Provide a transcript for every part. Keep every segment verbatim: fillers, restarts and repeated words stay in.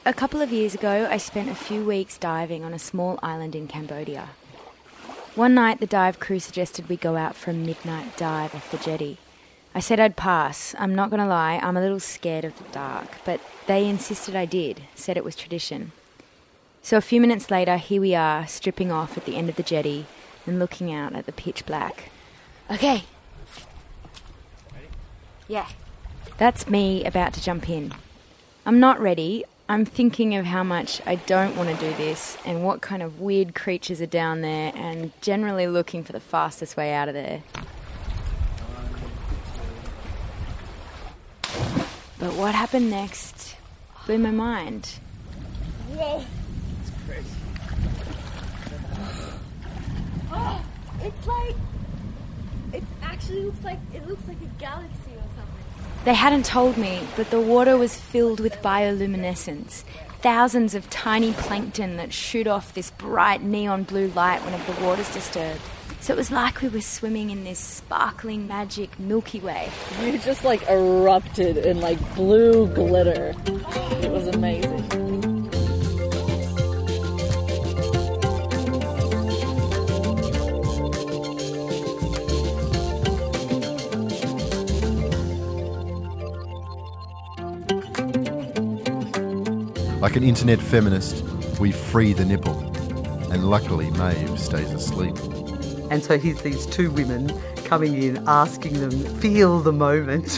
A couple of years ago, I spent a few weeks diving on a small island in Cambodia. One night, the dive crew suggested we go out for a midnight dive off the jetty. I said I'd pass. I'm not going to lie, I'm a little scared of the dark, but they insisted I did, said it was tradition. So a few minutes later, here we are, stripping off at the end of the jetty and looking out at the pitch black. Okay. Ready? Yeah. That's me about to jump in. I'm not ready. I'm thinking of how much I don't want to do this and what kind of weird creatures are down there and generally looking for the fastest way out of there. But what happened next blew my mind. Whoa! It's crazy. Oh, it's like... It actually looks like... It looks like a galaxy or something. They hadn't told me, but the water was filled with bioluminescence. Thousands of tiny plankton that shoot off this bright neon blue light whenever the water's disturbed. So it was like we were swimming in this sparkling magic Milky Way. You just like erupted in like blue glitter. It was amazing. Like an internet feminist, we free the nipple. And luckily Maeve stays asleep. And so here's these two women coming in, asking them, feel the moment.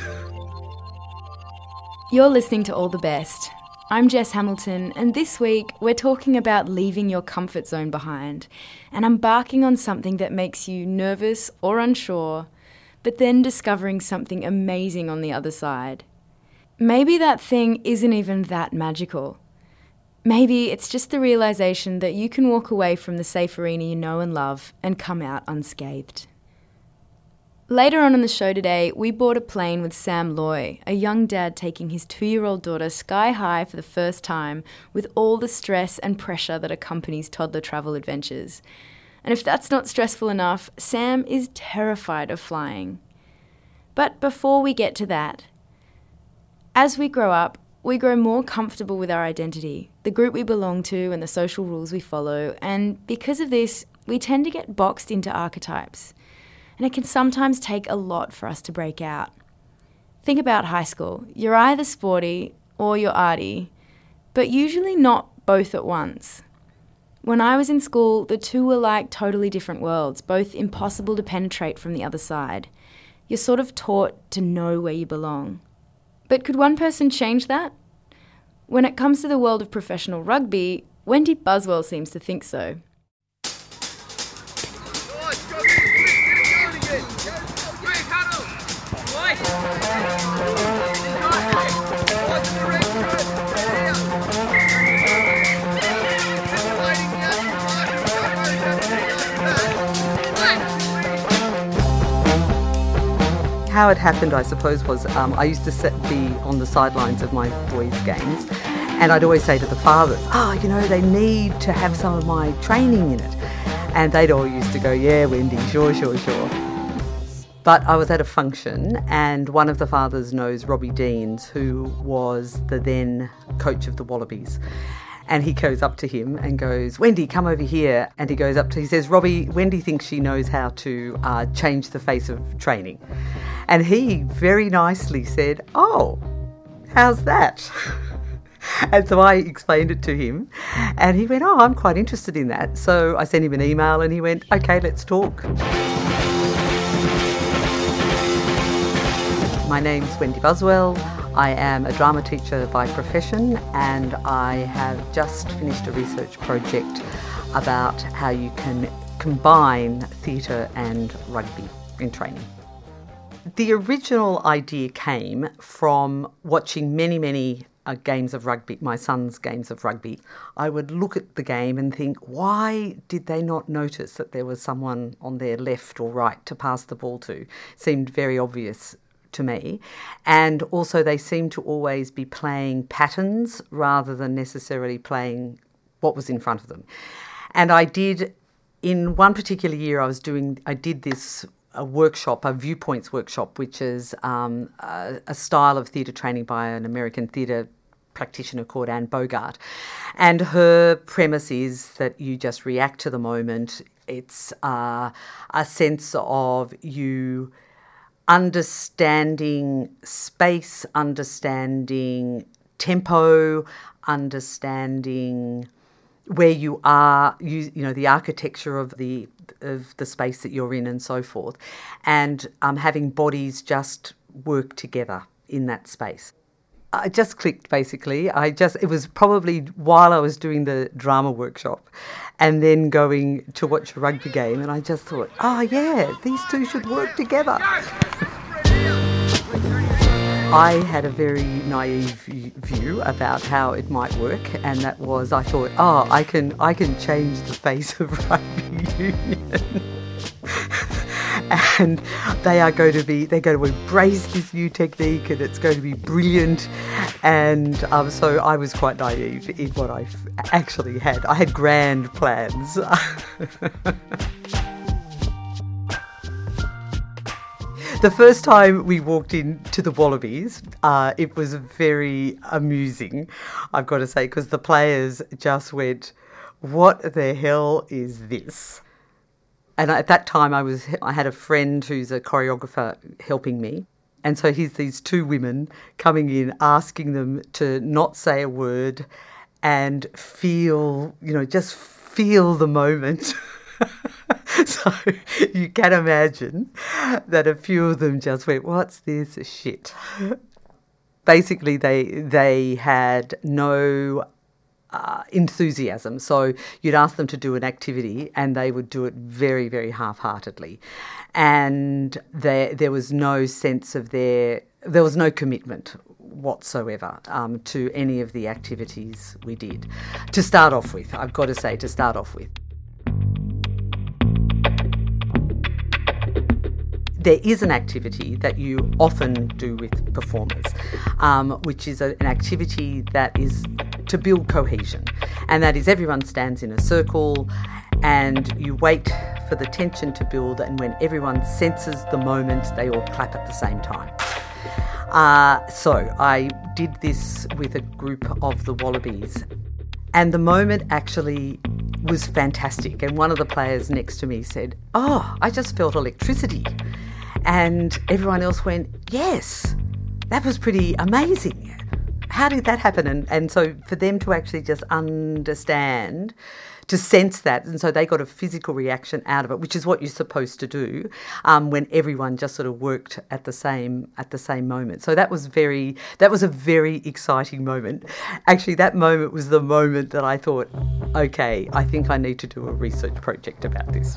You're listening to All the Best. I'm Jess Hamilton, and this week we're talking about leaving your comfort zone behind and embarking on something that makes you nervous or unsure, but then discovering something amazing on the other side. Maybe that thing isn't even that magical. Maybe it's just the realisation that you can walk away from the safe arena you know and love and come out unscathed. Later on in the show today, we board a plane with Sam Loy, a young dad taking his two-year-old daughter sky high for the first time with all the stress and pressure that accompanies toddler travel adventures. And if that's not stressful enough, Sam is terrified of flying. But before we get to that, as we grow up, we grow more comfortable with our identity, the group we belong to and the social rules we follow, and because of this, we tend to get boxed into archetypes. And it can sometimes take a lot for us to break out. Think about high school. You're either sporty or you're arty, but usually not both at once. When I was in school, the two were like totally different worlds, both impossible to penetrate from the other side. You're sort of taught to know where you belong. But could one person change that? When it comes to the world of professional rugby, Wendy Buswell seems to think so. How it happened, I suppose, was um, I used to sit, be on the sidelines of my boys' games, and I'd always say to the fathers, oh, you know, they need to have some of my training in it. And they'd all used to go, yeah, Wendy, sure, sure, sure. But I was at a function, and one of the fathers knows Robbie Deans, who was the then coach of the Wallabies. And he goes up to him and goes, Wendy, come over here. And he goes up to, he says, Robbie, Wendy thinks she knows how to uh, change the face of training. And he very nicely said, oh, how's that? And so I explained it to him. And he went, oh, I'm quite interested in that. So I sent him an email and he went, okay, let's talk. My name's Wendy Buswell. I am a drama teacher by profession, and I have just finished a research project about how you can combine theatre and rugby in training. The original idea came from watching many, many uh, games of rugby, my son's games of rugby. I would look at the game and think, why did they not notice that there was someone on their left or right to pass the ball to? It seemed very obvious to me. And also they seem to always be playing patterns rather than necessarily playing what was in front of them. And I did, in one particular year I was doing, I did this a workshop, a viewpoints workshop, which is um, a, a style of theatre training by an American theatre practitioner called Anne Bogart. And her premise is that you just react to the moment. It's uh, a sense of you understanding space, understanding tempo, understanding where you are, you, you know, the architecture of the of the space that you're in and so forth, and um, having bodies just work together in that space. I just clicked, basically. I just, it was probably while I was doing the drama workshop and then going to watch a rugby game, and I just thought, oh yeah, these two should work together. I had a very naive view about how it might work, and that was, I thought, oh, I can I can change the face of rugby union. And they are going to be, they're going to embrace this new technique, and it's going to be brilliant. And um, so I was quite naive in what I actually had. I had grand plans. The first time we walked into the Wallabies, uh, it was very amusing, I've got to say, because the players just went, what the hell is this? And at that time I was I had a friend who's a choreographer helping me. And so here's these two women coming in, asking them to not say a word and feel, you know, just feel the moment. So you can imagine that a few of them just went, what's this shit? Basically, they they had no uh, enthusiasm. So you'd ask them to do an activity and they would do it very, very half-heartedly. And there, there was no sense of their, there was no commitment whatsoever um, to any of the activities we did. To start off with, I've got to say, to start off with. There is an activity that you often do with performers, um, which is a, an activity that is to build cohesion. And that is everyone stands in a circle and you wait for the tension to build, and when everyone senses the moment, they all clap at the same time. Uh, so I did this with a group of the Wallabies, and the moment actually was fantastic. And one of the players next to me said, oh, I just felt electricity. And everyone else went, yes, that was pretty amazing. How did that happen? And, and so for them to actually just understand, to sense that, and so they got a physical reaction out of it, which is what you're supposed to do um, when everyone just sort of worked at the same at the same moment. So that was very that was a very exciting moment. Actually, that moment was the moment that I thought, okay, I think I need to do a research project about this.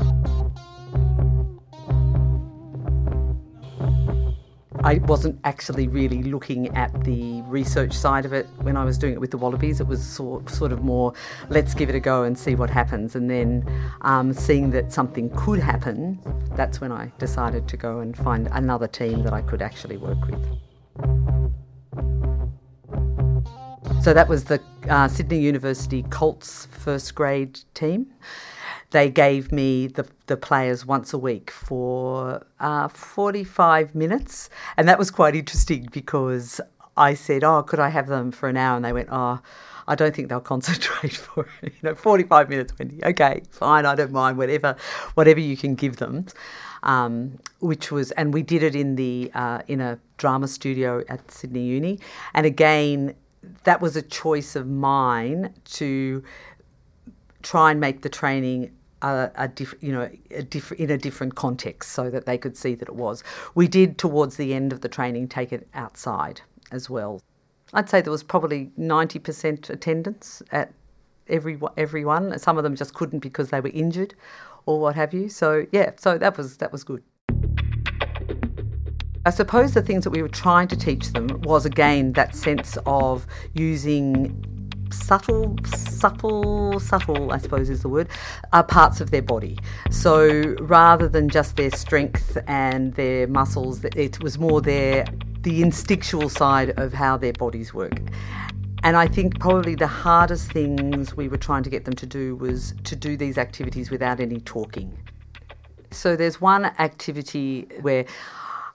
I wasn't actually really looking at the research side of it when I was doing it with the Wallabies. It was sort, sort of more, let's give it a go and see what happens. And then um, seeing that something could happen, that's when I decided to go and find another team that I could actually work with. So that was the uh, Sydney University Colts first grade team. They gave me the, the players once a week for uh, forty-five minutes. And that was quite interesting because I said, oh, could I have them for an hour? And they went, oh, I don't think they'll concentrate for, you know, forty-five minutes, Wendy. Okay, fine, I don't mind, whatever, whatever you can give them. Um, which was, and we did it in the uh, in a drama studio at Sydney Uni. And again, that was a choice of mine to try and make the training a, a diff, you know, a diff, in a different context so that they could see that it was. We did, towards the end of the training, take it outside as well. I'd say there was probably ninety percent attendance at every everyone. Some of them just couldn't because they were injured or what have you. So, yeah, so that was that was good. I suppose the things that we were trying to teach them was, again, that sense of using subtle, subtle, subtle, I suppose is the word, uh, parts of their body. So rather than just their strength and their muscles, it was more their the instinctual side of how their bodies work. And I think probably the hardest things we were trying to get them to do was to do these activities without any talking. So there's one activity where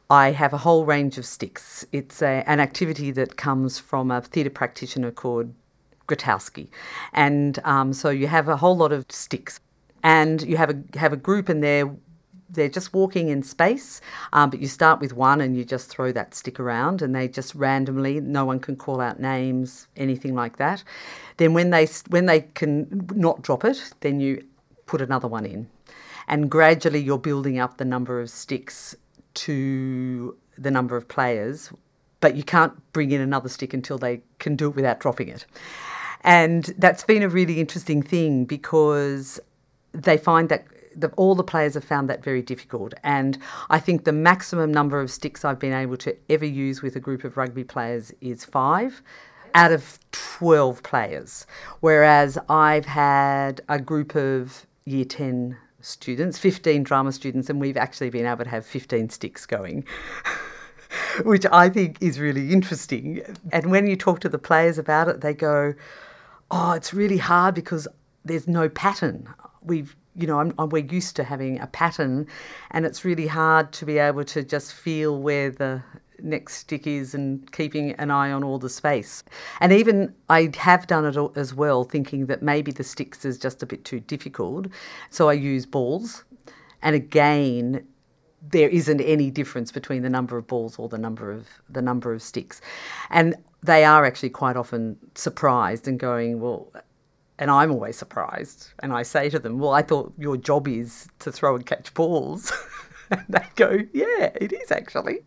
I have a whole range of sticks. It's a, an activity that comes from a theatre practitioner called Grotowski. And um, so you have a whole lot of sticks and you have a have a group and they're, they're just walking in space, um, but you start with one and you just throw that stick around and they just randomly, no one can call out names, anything like that. Then when they when they can not drop it, then you put another one in. And gradually you're building up the number of sticks to the number of players, but you can't bring in another stick until they can do it without dropping it. And that's been a really interesting thing because they find that the, all the players have found that very difficult. And I think the maximum number of sticks I've been able to ever use with a group of rugby players is five out of twelve players, whereas I've had a group of year ten students, fifteen drama students, and we've actually been able to have fifteen sticks going, which I think is really interesting. And when you talk to the players about it, they go, oh, it's really hard because there's no pattern. We've, you know, I'm, I'm, we're used to having a pattern and it's really hard to be able to just feel where the next stick is and keeping an eye on all the space. And even I have done it as well, thinking that maybe the sticks is just a bit too difficult. So I use balls. And again, there isn't any difference between the number of balls or the number of the number of sticks. And they are actually quite often surprised and going, well, and I'm always surprised. And I say to them, well, I thought your job is to throw and catch balls. And they go, yeah, it is actually.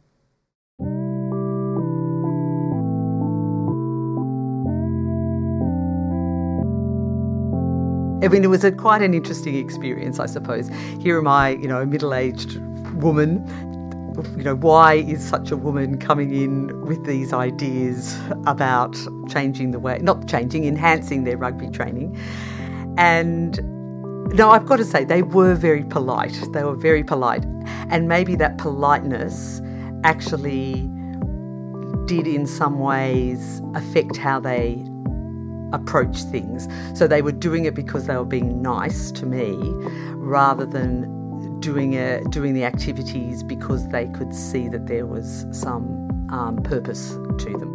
I mean, it was a, quite an interesting experience, I suppose. Here am I, you know, a middle-aged woman. You know, why is such a woman coming in with these ideas about changing the way, not changing, enhancing their rugby training? And no, I've got to say, they were very polite. They were very polite. And maybe that politeness actually did in some ways affect how they approach things. So they were doing it because they were being nice to me rather than doing a, doing the activities because they could see that there was some um, purpose to them.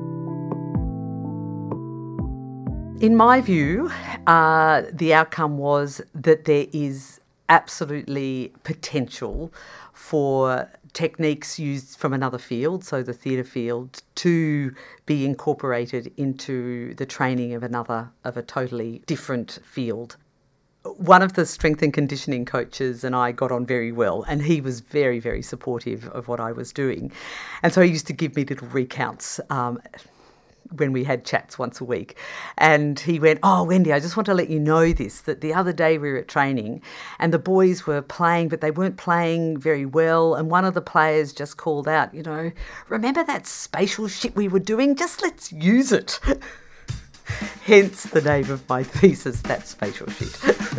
In my view, uh, the outcome was that there is absolutely potential for techniques used from another field, so the theatre field, to be incorporated into the training of another, of a totally different field. One of the strength and conditioning coaches and I got on very well, and he was very, very supportive of what I was doing. And so he used to give me little recounts um, when we had chats once a week. And he went, oh, Wendy, I just want to let you know this, that the other day we were at training and the boys were playing, but they weren't playing very well. And one of the players just called out, you know, remember that spatial shit we were doing? Just let's use it. Hence the name of my thesis, That Spatial Shit.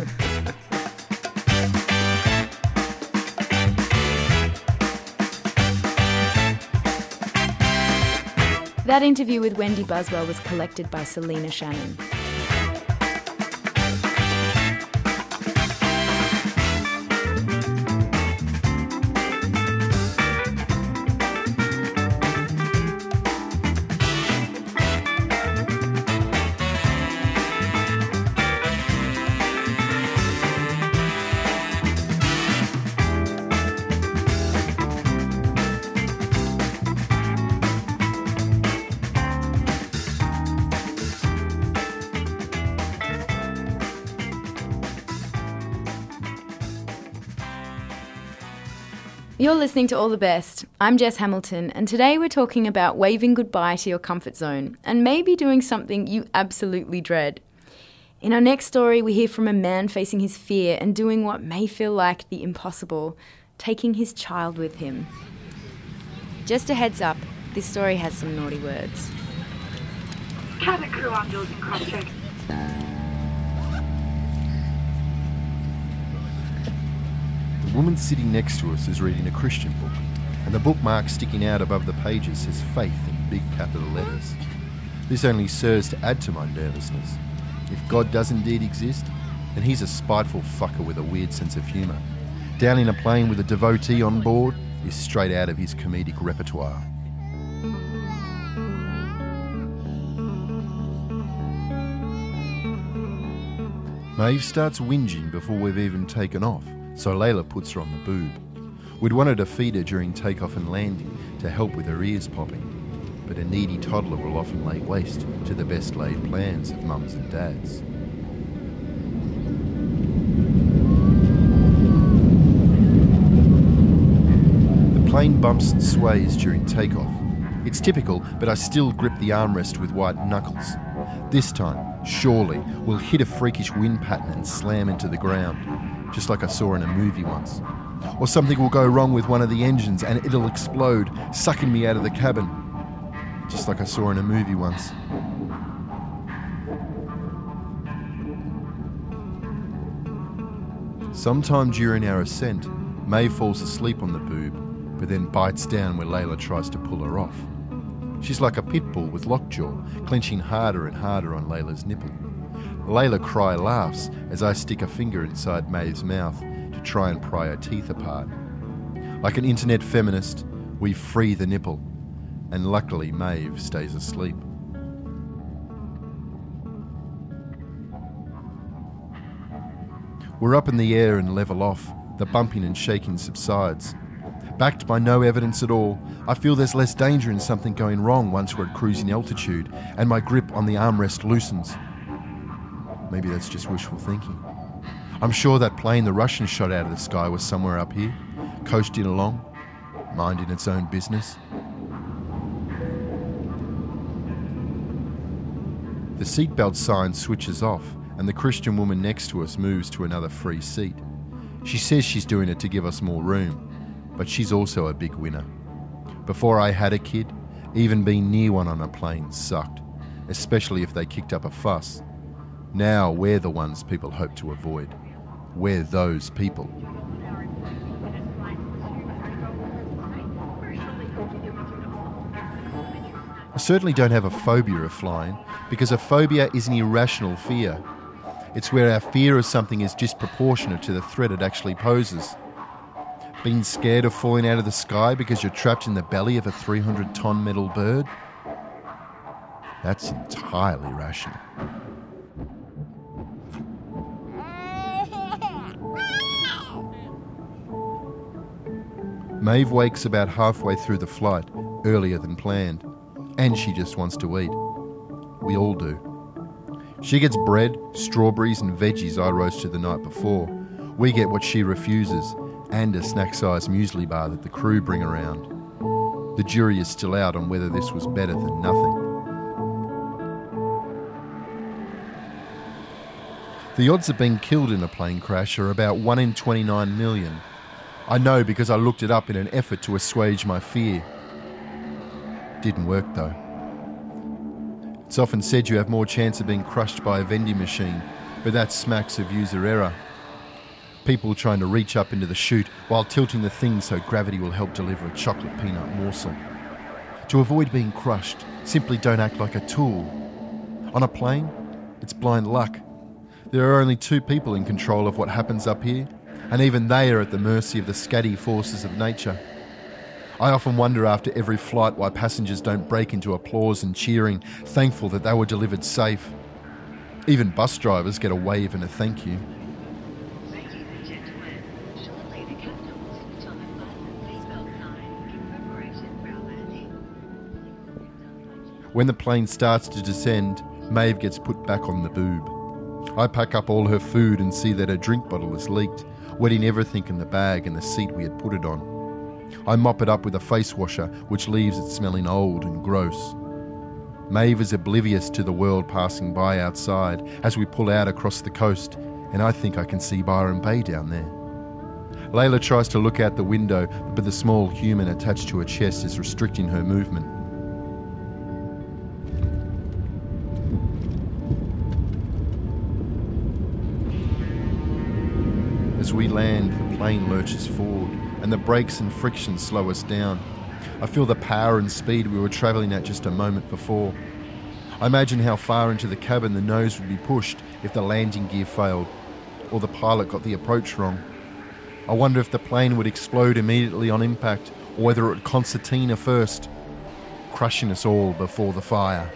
That interview with Wendy Buswell was collected by Selena Shannon. You're listening to All the Best. I'm Jess Hamilton, and today we're talking about waving goodbye to your comfort zone and maybe doing something you absolutely dread. In our next story, we hear from a man facing his fear and doing what may feel like the impossible, taking his child with him. Just a heads up, this story has some naughty words. Cabin crew on building cross-check. The woman sitting next to us is reading a Christian book, and the bookmark sticking out above the pages says faith in big capital letters. This only serves to add to my nervousness. If God does indeed exist, then he's a spiteful fucker with a weird sense of humour. Down in a plane with a devotee on board, is straight out of his comedic repertoire. Maeve starts whinging before we've even taken off, so Layla puts her on the boob. We'd wanted to feed her during takeoff and landing to help with her ears popping, but a needy toddler will often lay waste to the best laid plans of mums and dads. The plane bumps and sways during takeoff. It's typical, but I still grip the armrest with white knuckles. This time, surely, we'll hit a freakish wind pattern and slam into the ground, just like I saw in a movie once. Or something will go wrong with one of the engines and it'll explode, sucking me out of the cabin, just like I saw in a movie once. Sometime during our ascent, Maeve falls asleep on the boob, but then bites down where Layla tries to pull her off. She's like a pit bull with lockjaw, clenching harder and harder on Layla's nipple. Layla cry laughs as I stick a finger inside Maeve's mouth to try and pry her teeth apart. Like an internet feminist, we free the nipple, and luckily Maeve stays asleep. We're up in the air and level off. The bumping and shaking subsides. Backed by no evidence at all, I feel there's less danger in something going wrong once we're at cruising altitude and my grip on the armrest loosens. Maybe that's just wishful thinking. I'm sure that plane the Russians shot out of the sky was somewhere up here, coasting along, minding its own business. The seatbelt sign switches off and the Christian woman next to us moves to another free seat. She says she's doing it to give us more room, but she's also a big winner. Before I had a kid, even being near one on a plane sucked, especially if they kicked up a fuss. Now we're the ones people hope to avoid. We're those people. I certainly don't have a phobia of flying, because a phobia is an irrational fear. It's where our fear of something is disproportionate to the threat it actually poses. Being scared of falling out of the sky because you're trapped in the belly of a three hundred ton metal bird? That's entirely rational. Maeve wakes about halfway through the flight, earlier than planned, and she just wants to eat. We all do. She gets bread, strawberries and veggies I roasted the night before. We get what she refuses, and a snack-sized muesli bar that the crew bring around. The jury is still out on whether this was better than nothing. The odds of being killed in a plane crash are about one in twenty-nine million. I know because I looked it up in an effort to assuage my fear. Didn't work though. It's often said you have more chance of being crushed by a vending machine, but that smacks of user error. People trying to reach up into the chute while tilting the thing so gravity will help deliver a chocolate peanut morsel. To avoid being crushed, simply don't act like a tool. On a plane, it's blind luck. There are only two people in control of what happens up here, and even they are at the mercy of the scatty forces of nature. I often wonder after every flight why passengers don't break into applause and cheering, thankful that they were delivered safe. Even bus drivers get a wave and a thank you. Ladies and gentlemen, shortly the captain will switch on the fasten seatbelt sign in preparation for our landing. When the plane starts to descend, Maeve gets put back on the boob. I pack up all her food and see that her drink bottle is leaked, wetting everything in the bag and the seat we had put it on. I mop it up with a face washer, which leaves it smelling old and gross. Maeve is oblivious to the world passing by outside as we pull out across the coast, and I think I can see Byron Bay down there. Layla tries to look out the window, but the small human attached to her chest is restricting her movement. As we land, the plane lurches forward, and the brakes and friction slow us down. I feel the power and speed we were travelling at just a moment before. I imagine how far into the cabin the nose would be pushed if the landing gear failed, or the pilot got the approach wrong. I wonder if the plane would explode immediately on impact, or whether it would concertina first, crushing us all before the fire.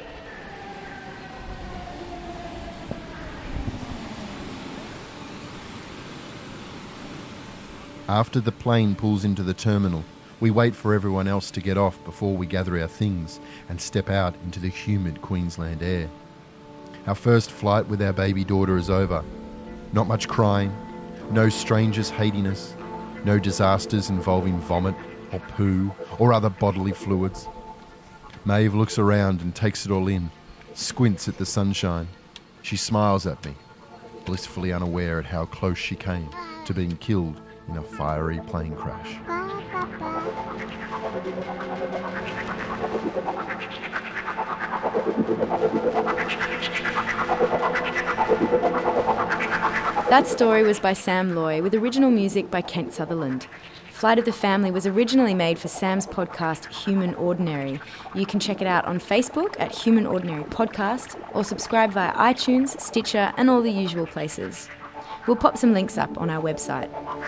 After the plane pulls into the terminal, we wait for everyone else to get off before we gather our things and step out into the humid Queensland air. Our first flight with our baby daughter is over. Not much crying, no strangers hating us, no disasters involving vomit or poo or other bodily fluids. Maeve looks around and takes it all in, squints at the sunshine. She smiles at me, blissfully unaware at how close she came to being killed in a fiery plane crash. That story was by Sam Loy, with original music by Kent Sutherland. Flight of the Family was originally made for Sam's podcast, Human Ordinary. You can check it out on Facebook at Human Ordinary Podcast, or subscribe via iTunes, Stitcher, and all the usual places. We'll pop some links up on our website.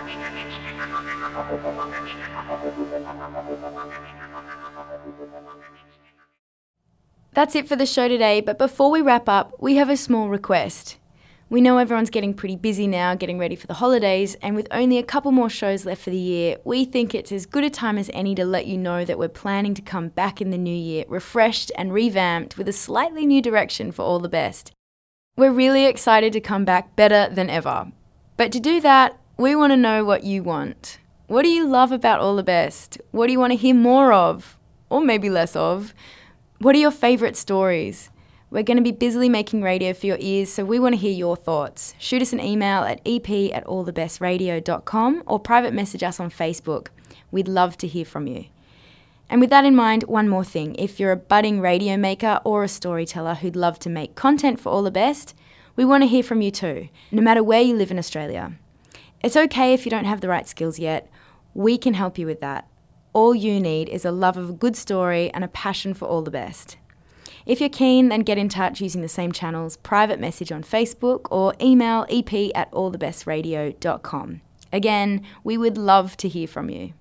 That's it for the show today, but before we wrap up, we have a small request. We know everyone's getting pretty busy now, getting ready for the holidays, and with only a couple more shows left for the year, we think it's as good a time as any to let you know that we're planning to come back in the new year, refreshed and revamped with a slightly new direction for All the Best. We're really excited to come back better than ever. But to do that, we want to know what you want. What do you love about All the Best? What do you want to hear more of? Or maybe less of? What are your favourite stories? We're going to be busily making radio for your ears, so we want to hear your thoughts. Shoot us an email at e p at all the best radio dot com or private message us on Facebook. We'd love to hear from you. And with that in mind, one more thing. If you're a budding radio maker or a storyteller who'd love to make content for All the Best, we want to hear from you too, no matter where you live in Australia. It's okay if you don't have the right skills yet. We can help you with that. All you need is a love of a good story and a passion for All the Best. If you're keen, then get in touch using the same channels, private message on Facebook or email e p at all the best radio dot com. Again, we would love to hear from you.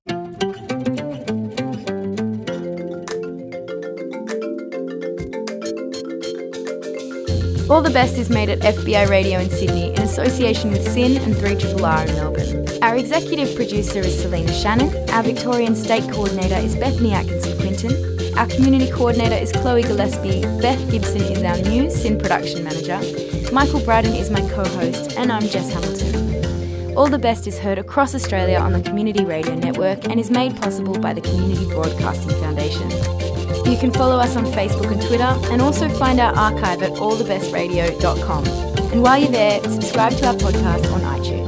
All the Best is made at F B I Radio in Sydney in association with S Y N and three R R R in Melbourne. Our executive producer is Selena Shannon. Our Victorian State Coordinator is Bethany Atkinson-Quinton. Our community coordinator is Chloe Gillespie. Beth Gibson is our new S Y N production manager. Michael Bryden is my co-host, and I'm Jess Hamilton. All the Best is heard across Australia on the Community Radio Network and is made possible by the Community Broadcasting Foundation. You can follow us on Facebook and Twitter, and also find our archive at all the best radio dot com. And while you're there, subscribe to our podcast on iTunes.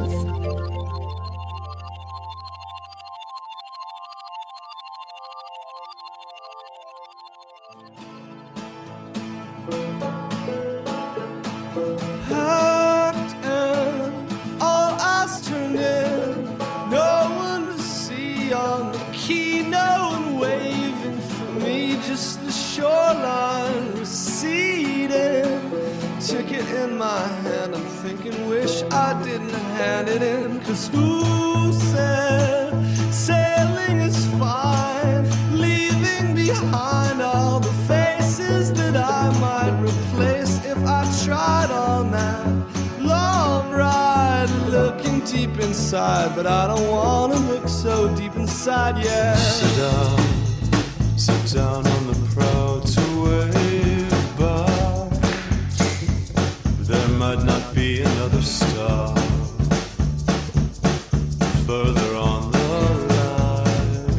Who said sailing is fine, leaving behind all the faces that I might replace if I tried on that long ride, looking deep inside, but I don't want to look so deep inside, yeah. Sit down, sit down on the proud to wave bar. There might not be another star further on the line.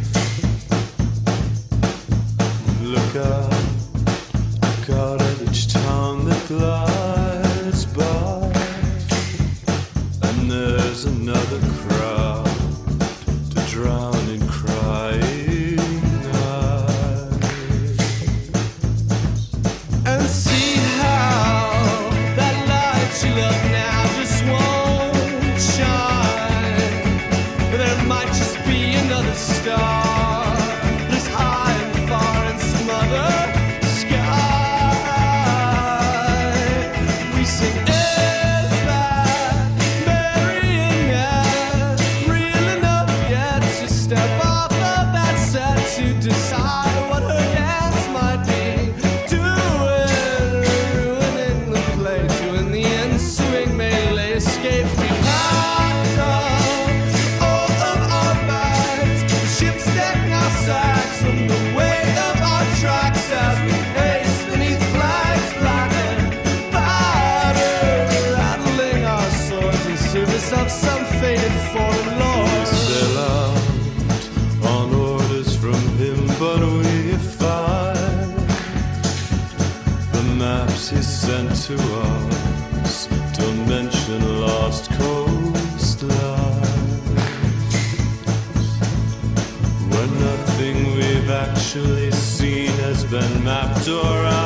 Look out, look out at each town that glides by, and there's another crowd to drown in crying eyes. And see how that light you love now just sent to us to mention lost coastline, when nothing we've actually seen has been mapped or